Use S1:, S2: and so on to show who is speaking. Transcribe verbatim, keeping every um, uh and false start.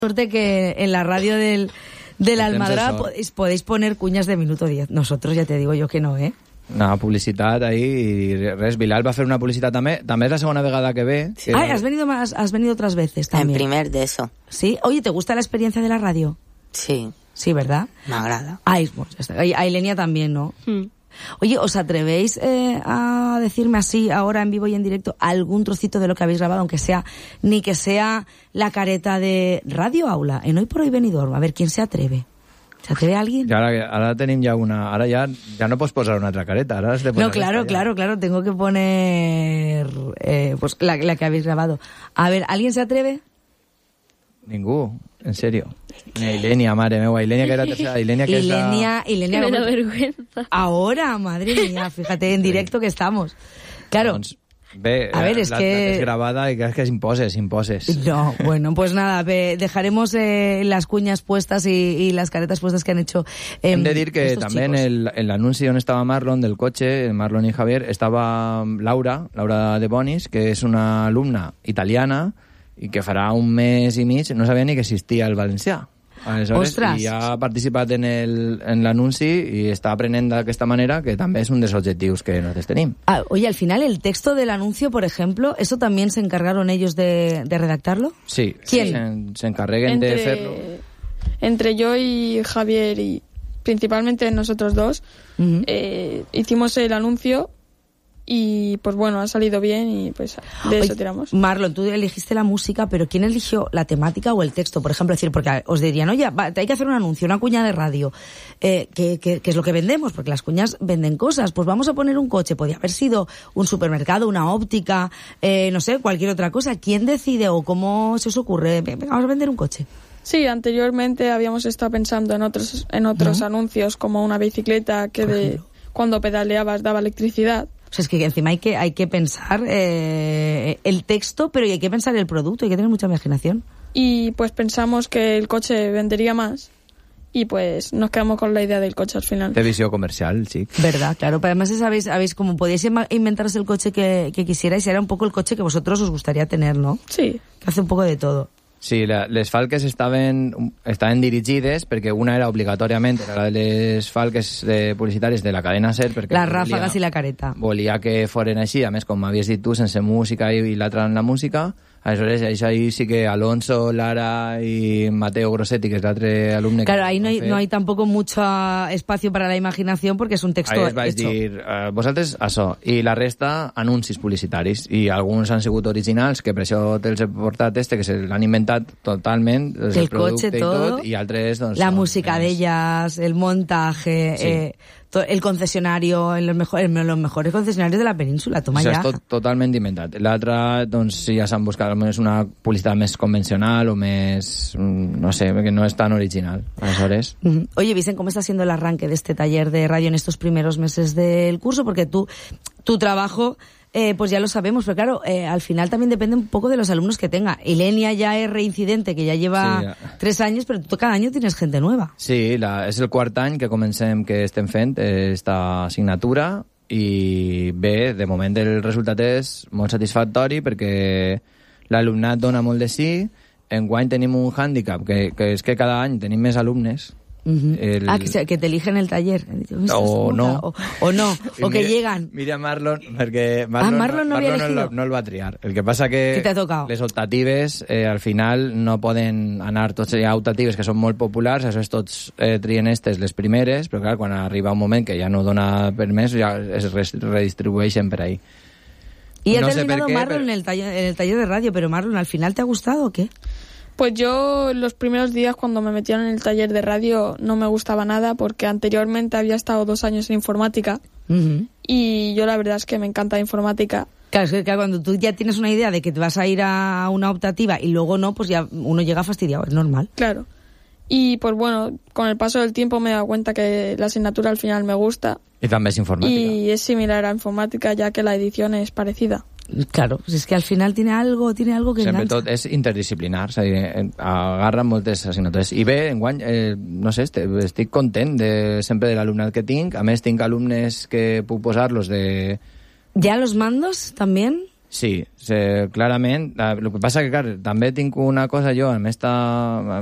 S1: Suerte que en la radio del, del Almadra podéis, podéis poner cuñas de minuto diez. Nosotros ja te digo yo que no, ¿eh?
S2: Una publicitat ahí y res. Bilal va a hacer una publicidad también. También es la segunda vegada que ve. Que
S1: Ay, has venido más, has venido otras veces también.
S3: En primer de eso.
S1: Sí. Oye, ¿te gusta la experiencia de la radio?
S3: Sí.
S1: Sí, ¿verdad?
S3: Me agrada.
S1: Ay, pues, ya está. A Ilenia también, ¿no?
S3: Hmm.
S1: Oye, ¿os atrevéis eh, a decirme así, ahora en vivo y en directo, algún trocito de lo que habéis grabado, aunque sea, ni que sea la careta de Radio Aula, en Hoy por Hoy Benidorm? A ver, ¿quién se atreve? ¿Se atreve alguien?
S2: Y ahora, ahora tenim ja una... Ahora ja, ja no pots posar una altra careta. Ahora has de poner
S1: no, claro, claro, claro. Tengo que poner eh, pues la, la que habéis grabado. A ver, ¿alguien se atreve?
S2: Ningú, en serio. Ni Ilenia, madre meva. Ilenia, que era tercera. Ilenia, que
S1: Ilenia,
S2: es la...
S1: Ilenia,
S4: que me da vergüenza.
S1: Ahora, madre mía, fíjate, en directo que estamos. Claro.
S2: Doncs, bé,
S1: a ver, es
S2: la,
S1: que...
S2: la que es grabada y que es que imposes, imposes.
S1: No, bueno, pues nada, ve, dejaremos eh, las cuñas puestas y, y las caretas puestas que han hecho eh,
S2: Hem de dir que también el, el anunci on estava Marlon del cotxe, Marlon y Javier, estava Laura, Laura de Bonis, que és una alumna italiana i que farà un mes i mig no sabia ni que existia el valencià. Aleshores,
S1: Ostres.
S2: i ha participat en el- en l'anunci i està aprenent d'aquesta manera, que també és un dels objectius que nosaltres tenim.
S1: Ah, oye, al final el texto del anuncio, por ejemplo, ¿eso también se encargaron ellos de, de redactarlo?
S2: Sí,
S1: ¿Quién?
S2: se, se encarreguen de fer-lo.
S4: Entre yo y Javier, y principalmente nosotros dos,
S1: Uh-huh.
S4: eh, hicimos el anuncio y pues bueno, ha salido bien y pues de eso
S1: Oye,
S4: tiramos.
S1: Marlon, tú elegiste la música, pero ¿quién eligió la temática o el texto? Por ejemplo, decir, porque os dirían, oye, va, hay que hacer un anuncio, una cuña de radio, eh, que, que, que es lo que vendemos, porque las cuñas venden cosas, pues vamos a poner un coche, podía haber sido un supermercado, una óptica, eh, no sé, cualquier otra cosa. ¿Quién decide o cómo se os ocurre? Venga, vamos a vender un coche.
S4: Sí, anteriormente habíamos estado pensando en otros en otros
S1: ¿No?
S4: anuncios, como una bicicleta que
S1: Por
S4: de
S1: ejemplo.
S4: cuando pedaleabas daba electricidad.
S1: O sea, es que encima hay que, hay que pensar eh, el texto, pero hay que pensar el producto, hay que tener mucha imaginación.
S4: Y pues pensamos que el coche vendería más y pues nos quedamos con la idea del coche al final.
S2: Té visió comercial, sí.
S1: ¿Verdad? Claro, pero además sabéis, sabéis como podíais ima- inventaros el coche que, que quisierais, era un poco el coche que vosotros os gustaría tener, ¿no?
S4: Sí.
S1: Que hace un poco de todo.
S2: Sí, la, les falques estaven, estaven dirigides perquè una era obligatòriament, era la de les falques de publicitàries de la cadena SER, perquè
S1: Las
S2: volia,
S1: ráfagas y la careta.
S2: volia que foren així, a més, com m'havies dit tu, sense música i, i l'altra en la música. Aleshores, això ahí sí que Alonso, Lara y Mateo Grossetti, que és l'altre alumne...
S1: Claro,
S2: que
S1: ahí no hay,
S2: va fer,
S1: no hay tampoco mucho espacio para la imaginación porque es un texto
S2: Ahí es vaig
S1: hecho.
S2: dir, uh, vosaltres això, i la resta anuncis publicitaris, i alguns han sigut originals, que per això te'ls he portat este, que se l'han inventat totalment, des
S1: El
S2: del producte
S1: coche,
S2: i
S1: todo,
S2: tot, i altres, doncs...
S1: La
S2: són
S1: música de
S2: més-
S1: ellas, el montaje,
S2: Sí.
S1: eh, to- el concesionario, en los, mejor, en los mejores concesionarios de la península, toma
S2: Això
S1: ya.
S2: és tot, totalment inventat. L'altre, doncs, sí, ja s'han buscat és una publicitat més convencional o més, mm, no sé, que no és tan original. Aleshores,
S1: Ujú. Oye, Vicen, ¿cómo está siendo el arranque de este taller de radio en estos primeros meses del curso? Porque tú, tu trabajo, eh, pues ya lo sabemos, pero claro, eh, al final también depende un poco de los alumnos que tenga. Ilenia ya es reincidente, que ya lleva
S2: Sí, ja.
S1: tres años, pero tú cada año tienes gente nueva.
S2: sí, la, és el quart any que comencem, que estem fent esta assignatura, i bé, de moment el resultat és molt satisfactori perquè l'alumnat dona molt de sí. Enguany tenim un hàndicap, que, que és que cada any tenim més alumnes.
S1: Ujú.
S2: El-
S1: Ah, que, se- que te eligen el taller.
S2: O no.
S1: O, o no,
S2: I
S1: o que
S2: mira-
S1: llegan.
S2: Mira Marlon, perquè Marlon,
S1: Ah, Marlon no havia
S2: Marlon
S1: elegido.
S2: el, no el va triar. El que passa que
S1: ¿Qué te ha tocado?
S2: les optatives eh, al final no poden anar tots. Hi ha optatives que són molt populars, això és tots eh, trien estes les primeres, però clar, quan arriba un moment que ja no dona permès, ja es res- redistribueixen per ahí.
S1: Y ha
S2: No sé
S1: terminado
S2: per què,
S1: Marlon
S2: pero-
S1: en, el taller, en el taller de radio, pero Marlon, ¿al final te ha gustado o qué?
S4: Pues yo los primeros días cuando me metieron en el taller de radio no me gustaba nada porque anteriormente había estado dos años en informática
S1: Ujú.
S4: y yo la verdad es que me encanta la informática.
S1: Claro, es que claro, cuando tú ya tienes una idea de que te vas a ir a una optativa y luego no, pues ya uno llega fastidiado, es normal.
S4: Claro. Y pues bueno, con el paso del tiempo me he dado cuenta que la asignatura al final me gusta
S2: I també és informàtica.
S4: y es similar a informática ya que la edición es parecida.
S1: Claro, pues es que al final tiene algo, tiene algo que
S2: Sempre
S1: engancha.
S2: tot és interdisciplinar, és a dir, eh, agarren moltes assignatures. I bé, enguany, eh, no sé, este, estic content de, sempre de l'alumnat que tinc. A més, tinc alumnes que puc posar-los de...
S1: ¿Ya los mandos también?
S2: Sí, sí, clarament. El que passa que, clar, també tinc una cosa jo, amb esta,